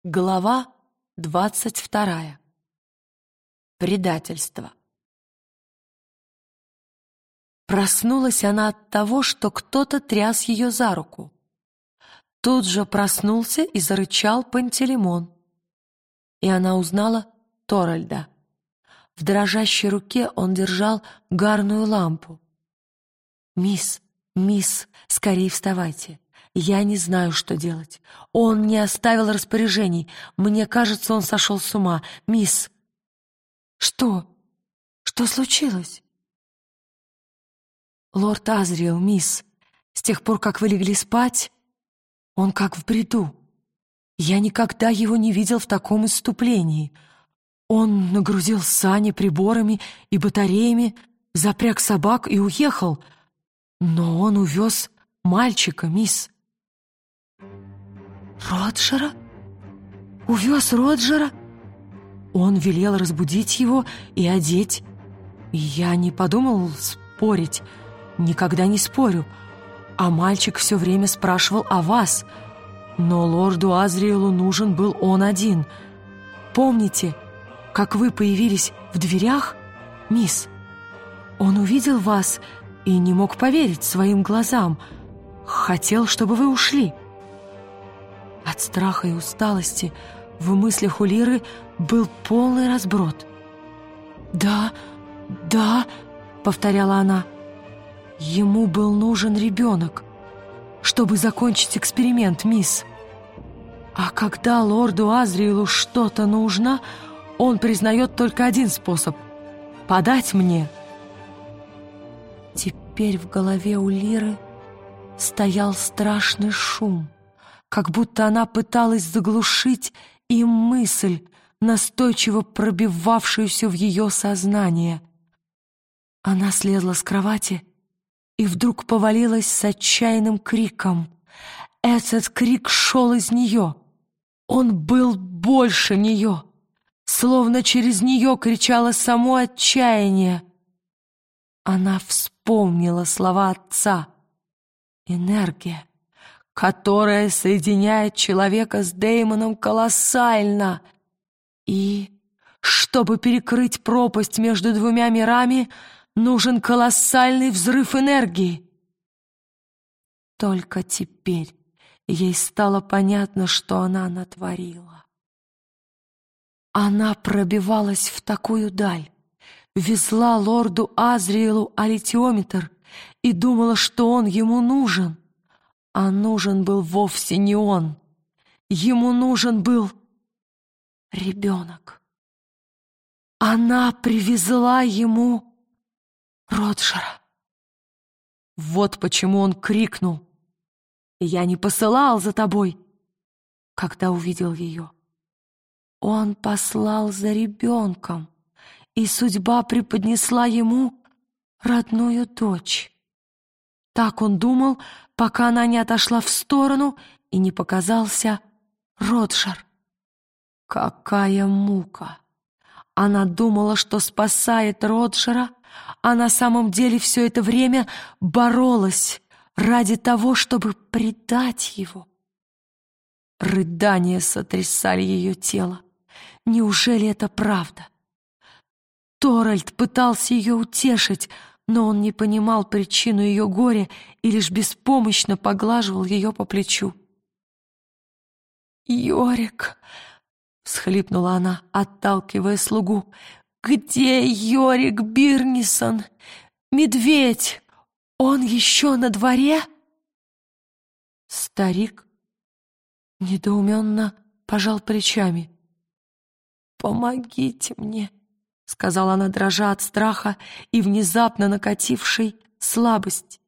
Глава 22. Предательство. Проснулась она от того, что кто-то тряс ее за руку. Тут же проснулся и зарычал Пантелеймон. И она узнала Торальда. В дрожащей руке он держал гарную лампу. «Мисс, скорее вставайте. Я не знаю, что делать. Он не оставил распоряжений. Мне кажется, он сошел с ума. Мисс!» «Что? Что случилось?» «Лорд Азриэл, мисс, с тех пор, как вы легли спать, он как в бреду. Я никогда его не видел в таком исступлении. Он нагрузил сани приборами и батареями, запряг собак и уехал. Но он увез мальчика, мисс». «Роджера? Увез Роджера?» Он велел разбудить его и одеть. Я не подумал спорить, никогда не спорю. А мальчик все время спрашивал о вас. Но лорду Азриэлу нужен был он один. Помните, как вы появились в дверях, мисс? Он увидел вас и не мог поверить своим глазам. Хотел, чтобы вы ушли. От страха и усталости в мыслях у Лиры был полный разброд. «Да», — повторяла она, — «ему был нужен ребенок, чтобы закончить эксперимент, мисс. А когда лорду Азриэлу что-то нужно, он признает только один способ — подать мне». Теперь в голове у Лиры стоял страшный шум, как будто она пыталась заглушить им мысль, настойчиво пробивавшуюся в ее сознание. Она слезла с кровати и вдруг повалилась с отчаянным криком. Этот крик шел из нее. Он был больше нее, словно через нее кричало само отчаяние. Она вспомнила слова отца. Энергия, которая соединяет человека с Деймоном, колоссальна. И, чтобы перекрыть пропасть между двумя мирами, нужен колоссальный взрыв энергии. Только теперь ей стало понятно, что она натворила. Она пробивалась в такую даль, везла лорду Азриэлу аллитиометр и думала, что он ему нужен. А нужен был вовсе не он. Ему нужен был ребенок. Она привезла ему Роджера. Вот почему он крикнул: «Я не посылал за тобой», когда увидел ее. Он послал за ребенком, и судьба преподнесла ему родную дочь. Так он думал, пока она не отошла в сторону и не показался Роджер. Какая мука! Она думала, что спасает Роджера, а на самом деле все это время боролась ради того, чтобы предать его. Рыдания сотрясали ее тело. Неужели это правда? Торальд пытался ее утешить, но он не понимал причину ее горя и лишь беспомощно поглаживал ее по плечу. «Йорик!» — всхлипнула она, отталкивая слугу. «Где Йорик Бирнисон? Медведь! Он еще на дворе?» Старик недоуменно пожал плечами. «Помогите мне!» — сказала она, дрожа от страха и внезапно накатившей слабости.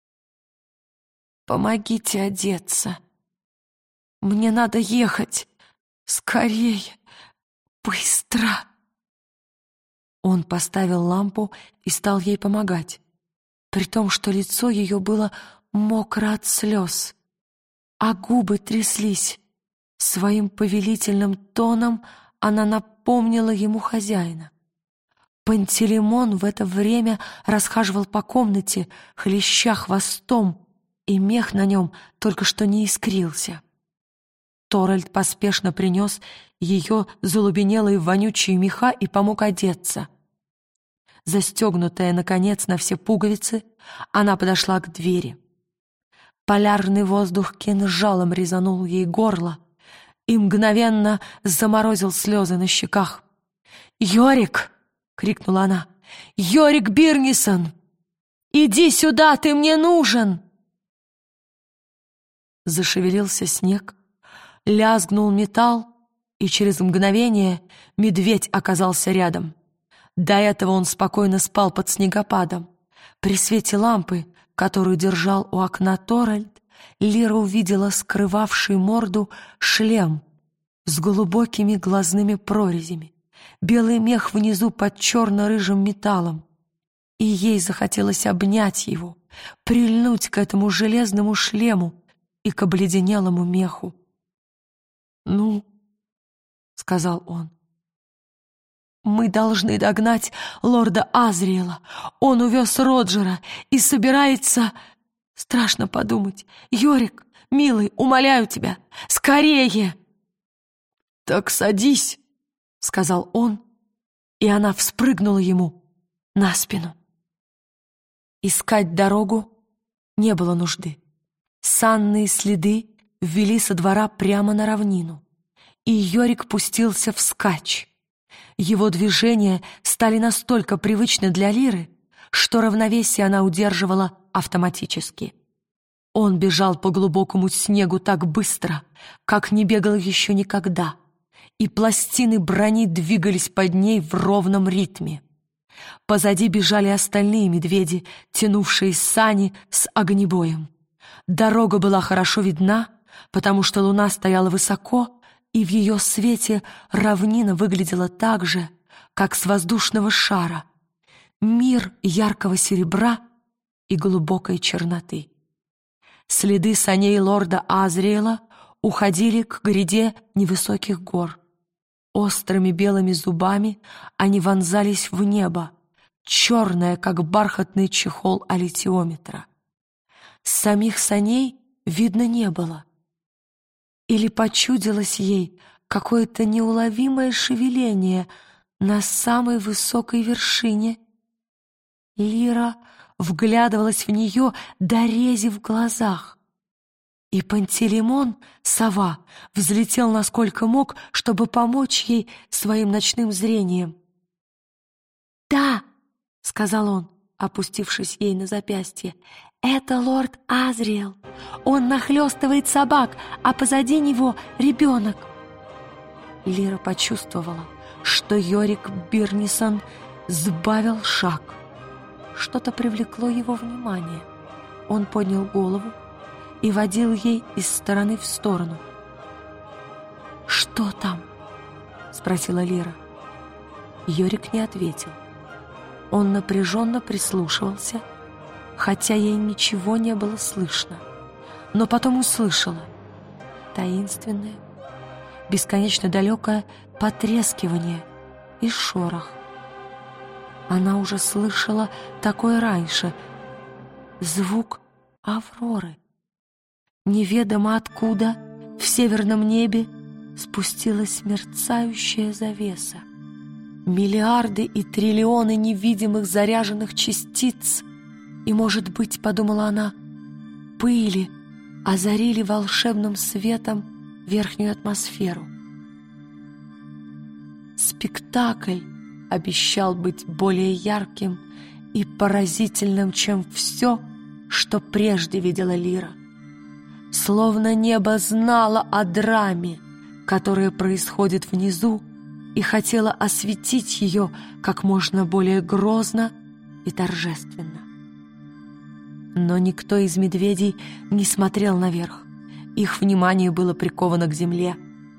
«Помогите одеться. Мне надо ехать. Скорее, быстро!» Он поставил лампу и стал ей помогать, при том, что лицо ее было мокро от слез, а губы тряслись. Своим повелительным тоном она напомнила ему хозяина. Пантелеймон в это время расхаживал по комнате, хлеща хвостом, и мех на нем только что не искрился. Торальд поспешно принес ее залубенелые вонючие меха и помог одеться. Застегнутая, наконец, на все пуговицы, она подошла к двери. Полярный воздух кинжалом резанул ей горло и мгновенно заморозил слезы на щеках. «Йорик!» — крикнула она. «Йорик Бирнисон! Иди сюда, ты мне нужен!» Зашевелился снег, лязгнул металл, и через мгновение медведь оказался рядом. До этого он спокойно спал под снегопадом. При свете лампы, которую держал у окна Торальд, Лира увидела скрывавший морду шлем с глубокими глазными прорезями, белый мех внизу под черно-рыжим металлом. И ей захотелось обнять его, прильнуть к этому железному шлему и к обледенелому меху. «Ну», — сказал он, — «мы должны догнать лорда Азриэла. Он увез Роджера и собирается...» «Страшно подумать. Йорик, милый, умоляю тебя, скорее!» «Так садись», — сказал он, и она вспрыгнула ему на спину. Искать дорогу не было нужды. Санные следы ввели со двора прямо на равнину, и Йорик пустился вскачь. Его движения стали настолько привычны для Лиры, что равновесие она удерживала автоматически. Он бежал по глубокому снегу так быстро, как не бегал еще никогда, и пластины брони двигались под ней в ровном ритме. Позади бежали остальные медведи, тянувшие сани с огнебоем. Дорога была хорошо видна, потому что луна стояла высоко, и в ее свете равнина выглядела так же, как с воздушного шара. Мир яркого серебра и глубокой черноты. Следы саней лорда Азриэла уходили к гряде невысоких гор. Острыми белыми зубами они вонзались в небо, черное, как бархатный чехол аллитиометра. Самих саней видно не было. Или почудилось ей какое-то неуловимое шевеление на самой высокой вершине. Лира вглядывалась в нее до рези в глазах. И Пантелеймон, сова, взлетел насколько мог, чтобы помочь ей своим ночным зрением. «Да», — сказал он, опустившись ей на запястье, — «это лорд Азриэл. Он нахлёстывает собак, а позади него ребенок». Лира почувствовала, что Йорик Бирнисон сбавил шаг. Что-то привлекло его внимание. Он поднял голову и водил ей из стороны в сторону. «Что там?» — спросила Лира. Йорик не ответил. Он напряженно прислушивался, хотя ей ничего не было слышно, но потом услышала таинственное, бесконечно далекое потрескивание и шорох. Она уже слышала такое раньше. Звук авроры. Неведомо откуда в северном небе спустилась мерцающая завеса. Миллиарды и триллионы невидимых заряженных частиц, и, может быть, подумала она, пыли озарили волшебным светом верхнюю атмосферу. Спектакль обещал быть более ярким и поразительным, чем все, что прежде видела Лира. Словно небо знало о драме, которая происходит внизу, и хотела осветить ее как можно более грозно и торжественно. Но никто из медведей не смотрел наверх. Их внимание было приковано к земле.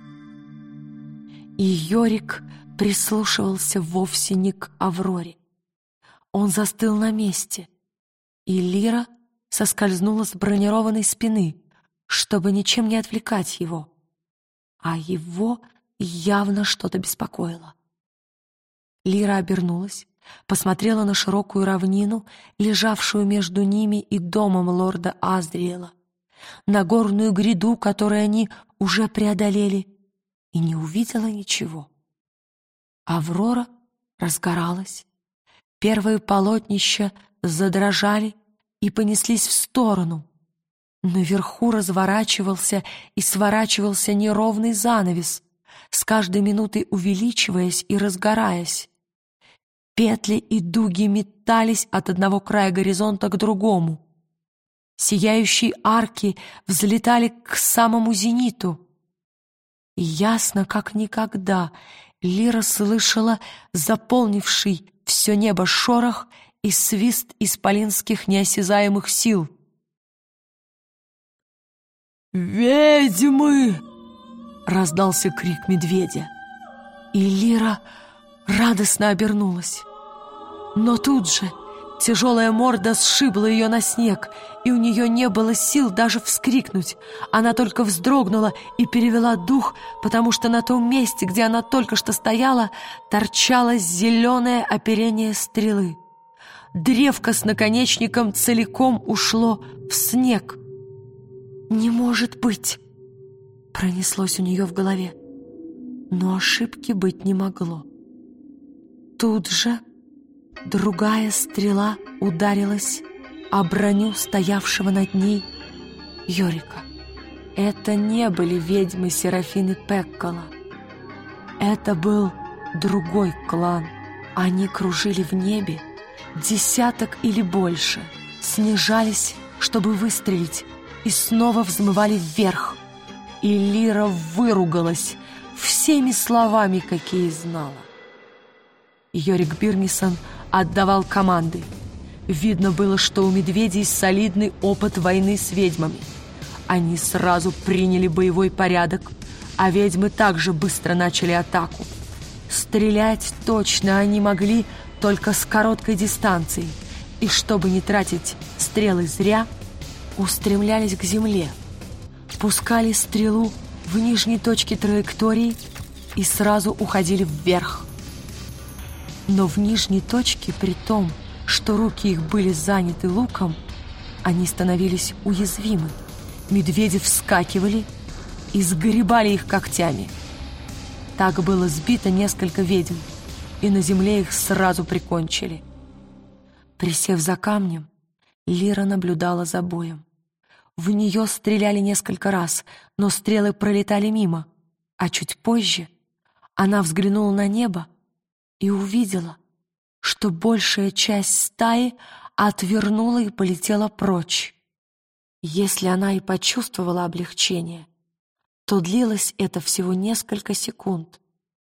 И Йорик прислушивался вовсе не к авроре. Он застыл на месте, и Лира соскользнула с бронированной спины, чтобы ничем не отвлекать его. А его явно что-то беспокоило. Лира обернулась, посмотрела на широкую равнину, лежавшую между ними и домом лорда Азриэла, на горную гряду, которую они уже преодолели, и не увидела ничего. Аврора разгоралась. Первые полотнища задрожали и понеслись в сторону. Наверху разворачивался и сворачивался неровный занавес, с каждой минутой увеличиваясь и разгораясь. Петли и дуги метались от одного края горизонта к другому. Сияющие арки взлетали к самому зениту. И ясно, как никогда, Лира слышала заполнивший все небо шорох и свист исполинских неосязаемых сил. «Ведьмы!» — раздался крик медведя, и Лира радостно обернулась. Но тут же тяжелая морда сшибла ее на снег, и у нее не было сил даже вскрикнуть. Она только вздрогнула и перевела дух, потому что на том месте, где она только что стояла, торчало зеленое оперение стрелы. Древко с наконечником целиком ушло в снег. «Не может быть!» — пронеслось у нее в голове. Но ошибки быть не могло. Тут же другая стрела ударилась о броню стоявшего над ней Йорика. Это не были ведьмы Серафины Пеккола. Это был другой клан. Они кружили в небе, десяток или больше, снижались, чтобы выстрелить, и снова взмывали вверх. И Лира выругалась всеми словами, какие знала. Йорик Бирнисон отдавал команды. Видно было, что у медведей солидный опыт войны с ведьмами. Они сразу приняли боевой порядок, а ведьмы также быстро начали атаку. Стрелять точно они могли только с короткой дистанции, и чтобы не тратить стрелы зря, устремлялись к земле, пускали стрелу в нижней точке траектории и сразу уходили вверх. Но в нижней точке, при том, что руки их были заняты луком, они становились уязвимы. Медведи вскакивали и сгребали их когтями. Так было сбито несколько ведьм, и на земле их сразу прикончили. Присев за камнем, Лира наблюдала за боем. В нее стреляли несколько раз, но стрелы пролетали мимо, а чуть позже она взглянула на небо и увидела, что большая часть стаи отвернула и полетела прочь. Если она и почувствовала облегчение, то длилось это всего несколько секунд.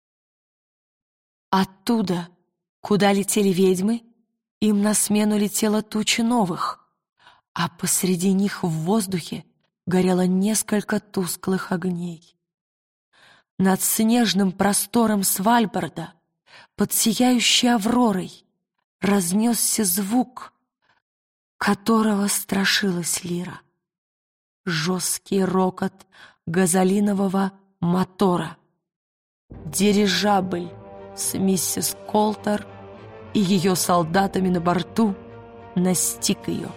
Оттуда, куда летели ведьмы, им на смену летела туча новых, а посреди них в воздухе горело несколько тусклых огней. Над снежным простором Свальбарда, под сияющей авророй, разнесся звук, которого страшилась Лира. Жесткий рокот газолинового мотора. Дирижабль с миссис Колтер и ее солдатами на борту настиг ее.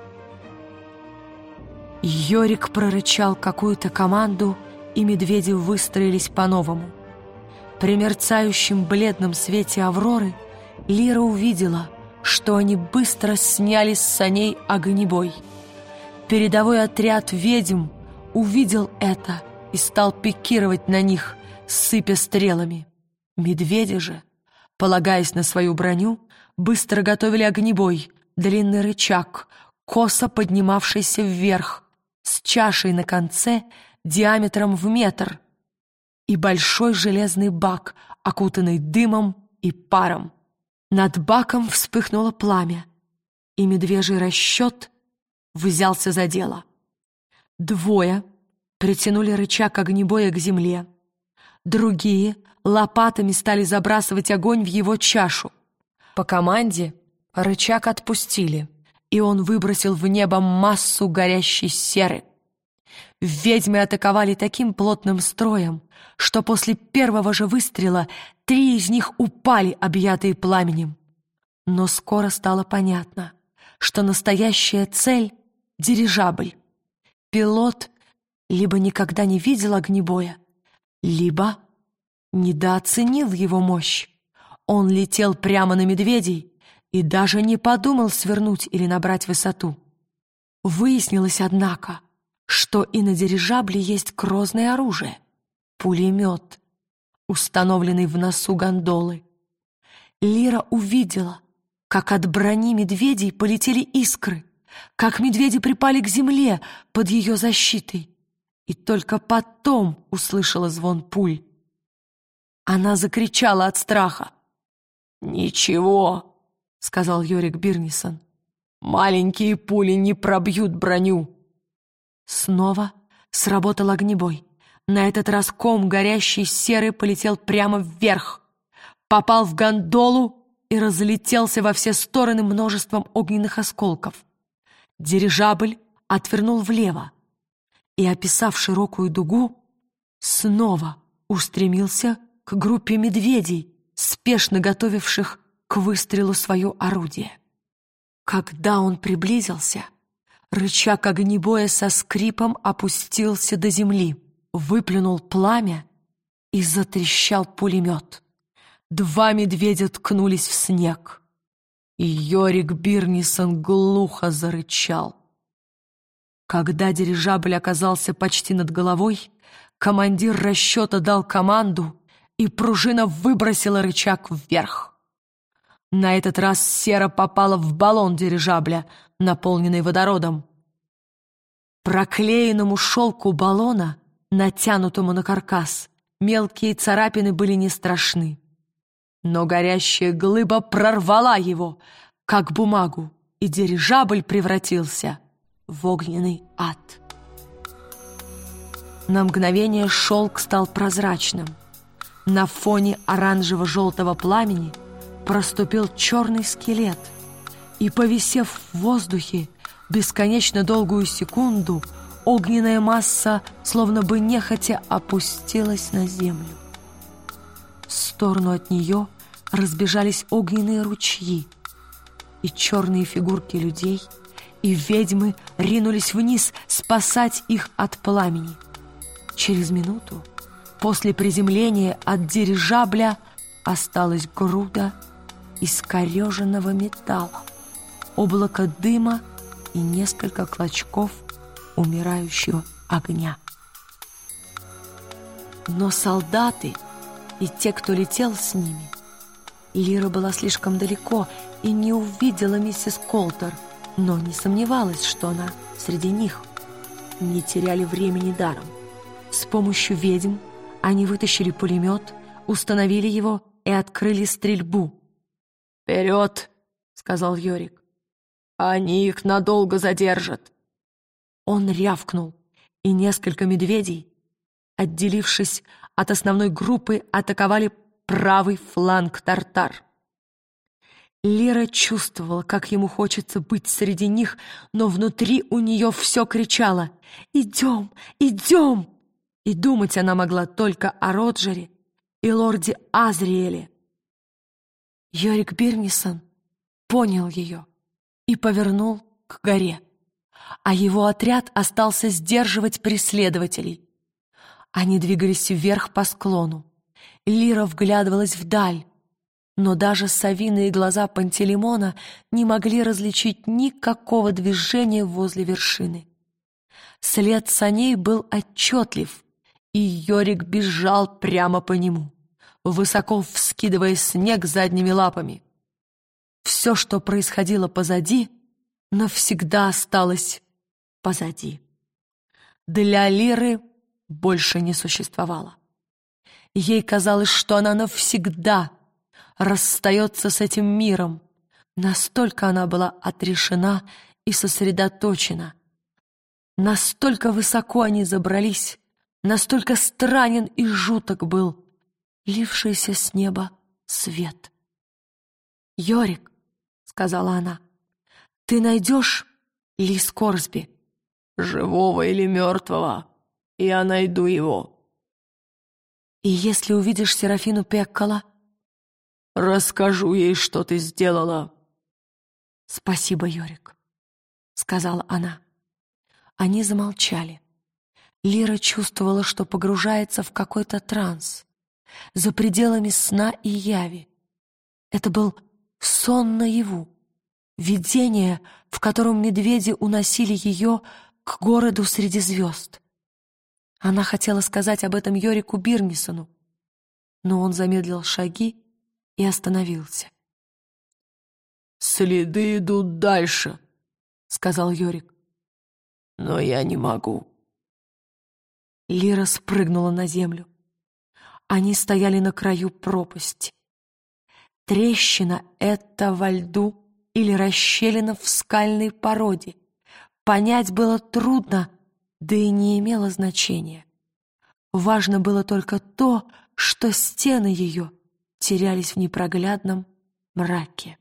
Йорик прорычал какую-то команду, и медведи выстроились по-новому. При мерцающем бледном свете авроры Лира увидела, что они быстро сняли с саней огнебой. Передовой отряд ведьм увидел это и стал пикировать на них, сыпя стрелами. Медведи же, полагаясь на свою броню, быстро готовили огнебой, длинный рычаг, косо поднимавшийся вверх, с чашей на конце диаметром в метр, и большой железный бак, окутанный дымом и паром. Над баком вспыхнуло пламя, и медвежий расчет взялся за дело. Двое притянули рычаг огнебоя к земле, другие лопатами стали забрасывать огонь в его чашу. По команде рычаг отпустили, и он выбросил в небо массу горящей серы. Ведьмы атаковали таким плотным строем, что после первого же выстрела 3 из них упали, объятые пламенем. Но скоро стало понятно, что настоящая цель — дирижабль. пилот либо никогда не видел огнебоя, либо недооценил его мощь. Он летел прямо на медведей и даже не подумал свернуть или набрать высоту. Выяснилось, однако, что и на дирижабле есть грозное оружие — пулемет, установленный в носу гондолы. Лира увидела, как от брони медведей полетели искры, как медведи припали к земле под ее защитой, и только потом услышала звон пуль. Она закричала от страха. «Ничего», — сказал Йорик Бирнисон, — «маленькие пули не пробьют броню». Снова сработал огнебой. На этот раз ком горящий серый полетел прямо вверх, попал в гондолу и разлетелся во все стороны множеством огненных осколков. Дирижабль отвернул влево и, описав широкую дугу, снова устремился к группе медведей, спешно готовивших к выстрелу свое орудие. Когда он приблизился, рычаг огнебоя со скрипом опустился до земли, выплюнул пламя и затрещал пулемет. 2 медведя ткнулись в снег, и Йорик Бирнисон глухо зарычал. Когда дирижабль оказался почти над головой, командир расчета дал команду, и пружина выбросила рычаг вверх. На этот раз сера попала в баллон дирижабля, наполненный водородом. Проклеенному шелку баллона, натянутому на каркас, мелкие царапины были не страшны. Но горящая глыба прорвала его, как бумагу, и дирижабль превратился в огненный ад. На мгновение шелк стал прозрачным. На фоне оранжево-желтого пламени проступил черный скелет, и, повисев в воздухе бесконечно долгую секунду, огненная масса, словно бы нехотя, опустилась на землю. В сторону от нее разбежались огненные ручьи, и черные фигурки людей и ведьмы ринулись вниз спасать их от пламени. Через минуту после приземления от дирижабля осталась груда искореженного металла, облако дыма и несколько клочков умирающего огня. Но солдаты и те, кто летел с ними, Лира была слишком далеко и не увидела миссис Колтер, но не сомневалась, что она среди них. Не теряли времени даром. С помощью ведьм они вытащили пулемет, установили его и открыли стрельбу. «Вперед!» — сказал Йорик. «Они их надолго задержат!» Он рявкнул, и несколько медведей, отделившись от основной группы, атаковали правый фланг тартар. Лира чувствовала, как ему хочется быть среди них, но внутри у нее все кричало: «Идем! Идем!» И думать она могла только о Роджере и лорде Азриэле. Йорик Бирнисон понял ее и повернул к горе, а его отряд остался сдерживать преследователей. Они двигались вверх по склону. Лира вглядывалась вдаль, но даже совиные глаза Пантелеймона не могли различить никакого движения возле вершины. След саней был отчетлив, и Йорик бежал прямо по нему, высоко вскидывая снег задними лапами. Все, что происходило позади, навсегда осталось позади. Для Лиры больше не существовало. Ей казалось, что она навсегда расстается с этим миром. Настолько она была отрешена и сосредоточена. Настолько высоко они забрались, настолько странен и жуток был лившийся с неба свет. «Йорик», — сказала она, — «ты найдешь Ли Скорсби?» «Живого или мертвого, я найду его». «И если увидишь Серафину Пеккола?» «Расскажу ей, что ты сделала». «Спасибо, Йорик», — сказала она. Они замолчали. Лира чувствовала, что погружается в какой-то транс, за пределами сна и яви. Это был сон наяву, видение, в котором медведи уносили ее к городу среди звезд. Она хотела сказать об этом Йорику Бирнисону, но он замедлил шаги и остановился. «Следы идут дальше», — сказал Йорик. «Но я не могу». Лира спрыгнула на землю. Они стояли на краю пропасти. Трещина — это во льду или расщелина в скальной породе. Понять было трудно, да и не имело значения. Важно было только то, что стены ее терялись в непроглядном мраке.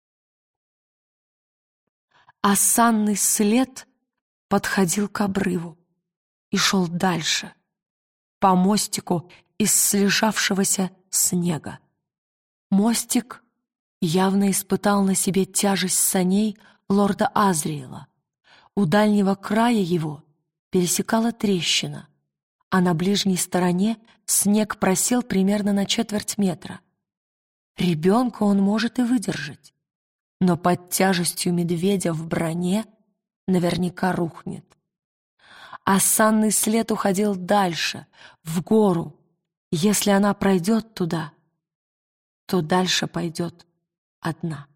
Осанный след подходил к обрыву и шел дальше, по мостику из слежавшегося снега. Мостик явно испытал на себе тяжесть саней лорда Азриэла. У дальнего края его пересекала трещина, а на ближней стороне снег просел примерно на 1/4 метра. Ребенка он может и выдержать, но под тяжестью медведя в броне наверняка рухнет. Осанный след уходил дальше, в гору. Если она пройдет туда, то дальше пойдет одна.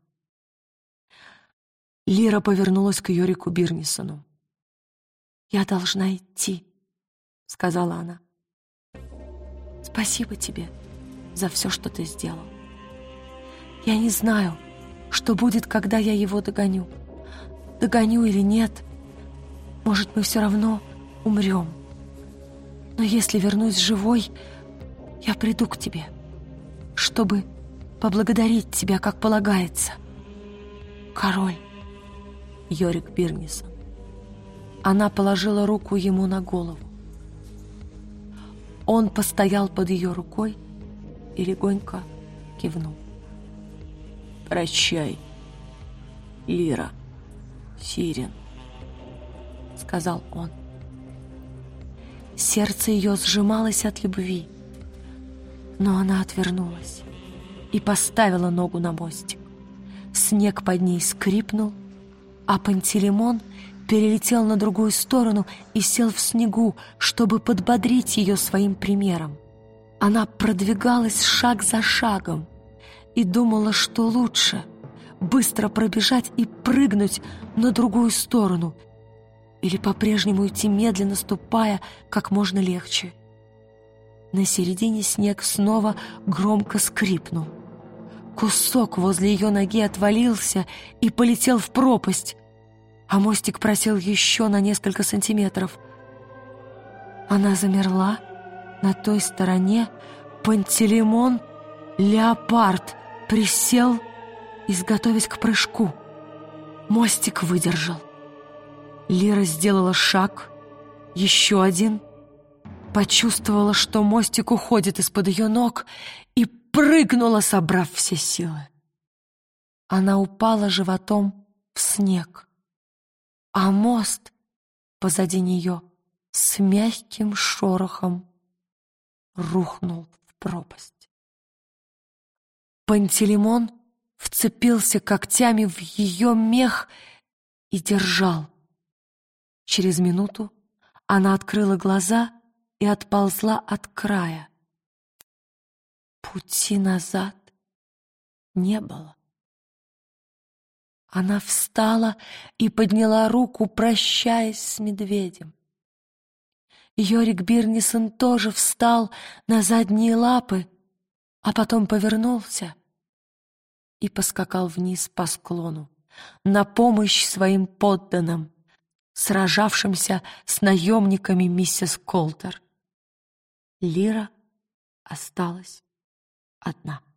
Лира повернулась к Йорику Бирнисону. «Я должна идти», — сказала она. «Спасибо тебе за все, что ты сделал. Я не знаю, что будет, когда я его догоню. Догоню или нет, может, мы все равно умрем. Но если вернусь живой, я приду к тебе, чтобы поблагодарить тебя, как полагается. Король Йорик Бирнисон». Она положила руку ему на голову. Он постоял под ее рукой и легонько кивнул. «Прощай, Лира Сирен», — сказал он. Сердце ее сжималось от любви, но она отвернулась и поставила ногу на мостик. Снег под ней скрипнул, а Пантелеймон перелетел на другую сторону и сел в снегу, чтобы подбодрить ее своим примером. Она продвигалась шаг за шагом и думала, что лучше быстро пробежать и прыгнуть на другую сторону или по-прежнему идти медленно, ступая как можно легче. На середине снег снова громко скрипнул. Кусок возле ее ноги отвалился и полетел в пропасть, а мостик просел еще на несколько сантиметров. Она замерла. На той стороне Пантелеймон, леопард, присел, изготовясь к прыжку. Мостик выдержал. Лира сделала шаг, еще один, почувствовала, что мостик уходит из-под ее ног, и прыгнула, собрав все силы. Она упала животом в снег, а мост позади нее с мягким шорохом рухнул в пропасть. Пантелеймон вцепился когтями в ее мех и держал. Через минуту она открыла глаза и отползла от края. Пути назад не было. Она встала и подняла руку, прощаясь с медведем. Йорик Бирнисон тоже встал на задние лапы, а потом повернулся и поскакал вниз по склону на помощь своим подданным, сражавшимся с наемниками миссис Колтер. Лира осталась одна.